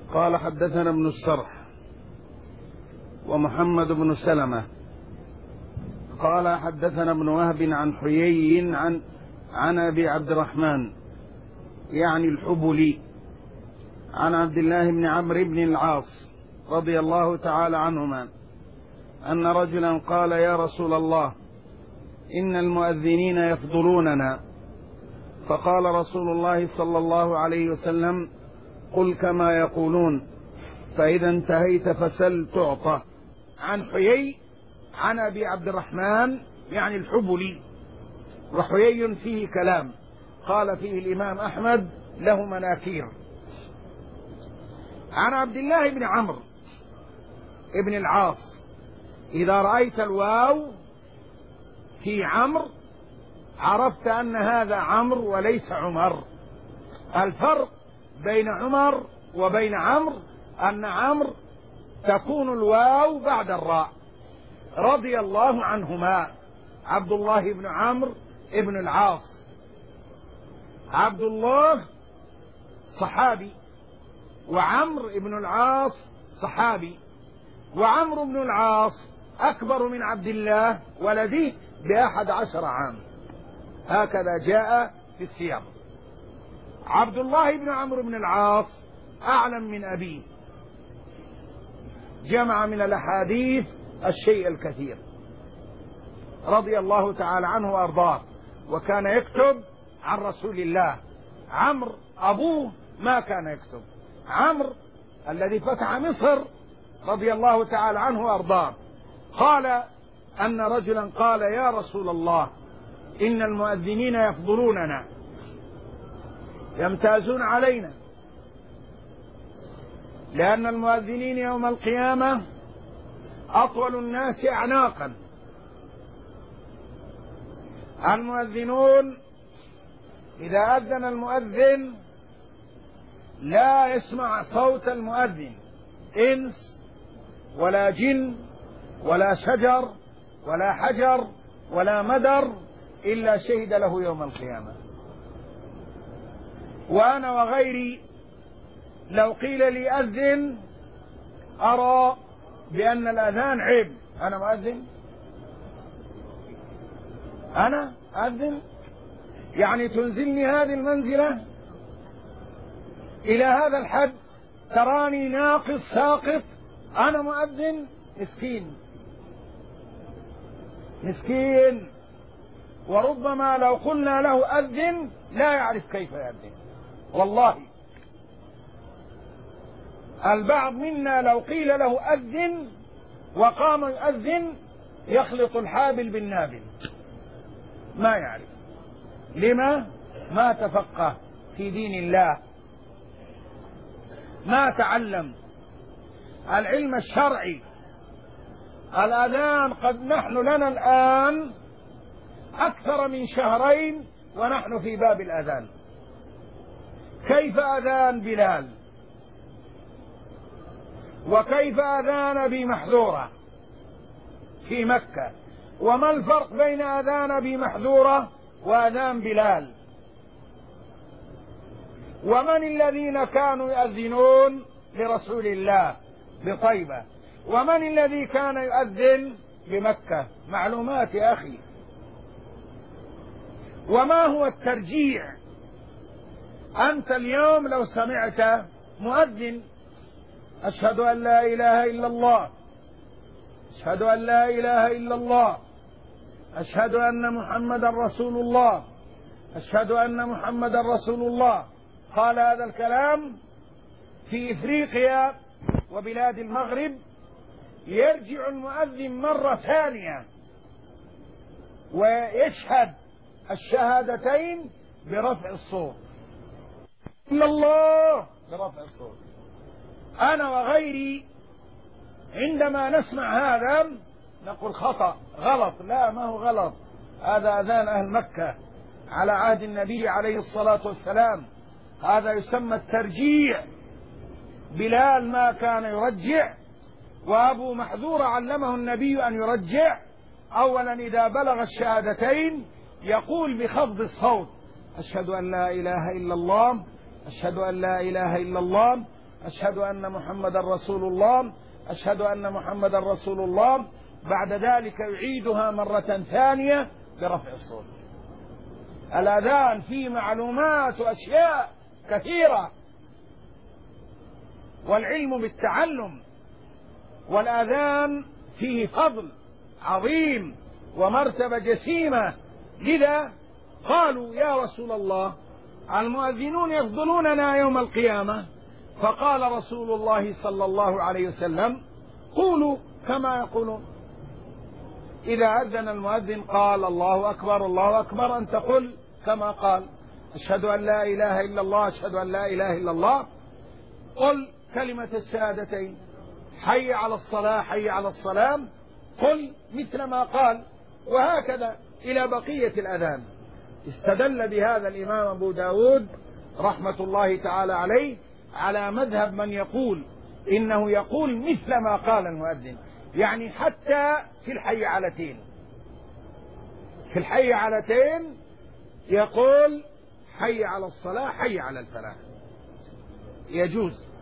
قال حدثنا ابن السرح ومحمد بن سلمة قال حدثنا ابن وهب عن حيي عن أبي عبد الرحمن يعني الحبلي عن عبد الله بن عمرو بن العاص رضي الله تعالى عنهما أن رجلا قال: يا رسول الله، إن المؤذنين يفضلوننا. فقال رسول الله صلى الله عليه وسلم: قل كما يقولون، فإذا انتهيت فسل تعطى. عن حيي عن أبي عبد الرحمن يعني الحبلي، وحيي فيه كلام، قال فيه الإمام أحمد له مناكير. عن عبد الله بن عمرو بن العاص، إذا رأيت الواو في عمرو عرفت أن هذا عمرو وليس عمر. الفرق بين عمر وبين عمرو أن عمرو تكون الواو بعد الراء. رضي الله عنهما، عبد الله بن عمرو بن العاص. عبد الله صحابي، وعمرو بن العاص صحابي، وعمرو بن العاص أكبر من عبد الله ولده ب11 عام، هكذا جاء في السياق. عبد الله بن عمرو بن العاص أعلم من أبيه، جمع من الأحاديث الشيء الكثير، رضي الله تعالى عنه وأرضاه، وكان يكتب عن رسول الله. عمرو أبوه ما كان يكتب. عمرو الذي فتح مصر رضي الله تعالى عنه وأرضاه قال أن رجلا قال: يا رسول الله، إن المؤذنين يفضلوننا، يمتازون علينا، لأن المؤذنين يوم القيامة أطول الناس أعناقا. المؤذنون إذا أذن المؤذن لا يسمع صوت المؤذن إنس ولا جن ولا شجر ولا حجر ولا مدر إلا شهد له يوم القيامة. وأنا وغيري لو قيل لي أذن أرى بأن الأذان عيب. أنا مؤذن؟ أنا أذن؟ يعني تنزلني هذه المنزلة إلى هذا الحد، تراني ناقص ساقط، أنا مؤذن؟ مسكين مسكين. وربما لو قلنا له أذن لا يعرف كيف يأذن. والله البعض منا لو قيل له أذن وقام يؤذن يخلط الحابل بالنابل، ما يعرف. لما؟ ما تفقه في دين الله، ما تعلم العلم الشرعي. الأذان قد نحن لنا الآن أكثر من شهرين ونحن في باب الأذان. كيف أذان بلال؟ وكيف أذان أبي محذورة في مكة؟ وما الفرق بين أذان أبي محذورة وأذان بلال؟ ومن الذين كانوا يؤذنون لرسول الله بطيبة؟ ومن الذي كان يؤذن بمكة؟ معلومات يا أخي. وما هو الترجيع؟ أنت اليوم لو سمعت مؤذن: أشهد أن لا إله إلا الله، أشهد أن لا إله إلا الله، أشهد أن محمدا رسول الله، أشهد أن محمدا رسول الله، قال هذا الكلام في إفريقيا وبلاد المغرب، يرجع المؤذن مرة ثانية ويشهد الشهادتين برفع الصوت، إلا الله برفع الصوت. أنا وغيري عندما نسمع هذا نقول خطأ، غلط. لا، ما هو غلط، هذا أذان أهل مكة على عهد النبي عليه الصلاة والسلام. هذا يسمى الترجيع. بلال ما كان يرجع، وأبو محذور علمه النبي أن يرجع. أولا إذا بلغ الشهادتين يقول بخفض الصوت: أشهد أن لا إله إلا الله، أشهد أن لا إله إلا الله، أشهد أن محمدا رسول الله، أشهد أن محمدا رسول الله. بعد ذلك يعيدها مرة ثانية برفع الصوت. الأذان فيه معلومات وأشياء كثيرة، والعلم بالتعلم، والأذان فيه فضل عظيم ومرتبة جسيمة. لذا قالوا يا رسول الله المؤذنون يفضلوننا يوم القيامة، فقال رسول الله صلى الله عليه وسلم قولوا كما يقولون. إذا أذن المؤذن قال الله أكبر الله أكبر، أن تقول كما قال أشهد أن لا إله إلا الله، أشهد أن لا إله إلا الله. قل كلمة الشهادتين، حي على الصلاة حي على الصلاة، قل مثل ما قال، وهكذا إلى بقية الأذان. استدل بهذا الإمام أبو داود رحمة الله تعالى عليه على مذهب من يقول إنه يقول مثل ما قال المؤذن، يعني حتى في الحيعلتين، في الحيعلتين يقول حي على الصلاة حي على الفلاح، يجوز.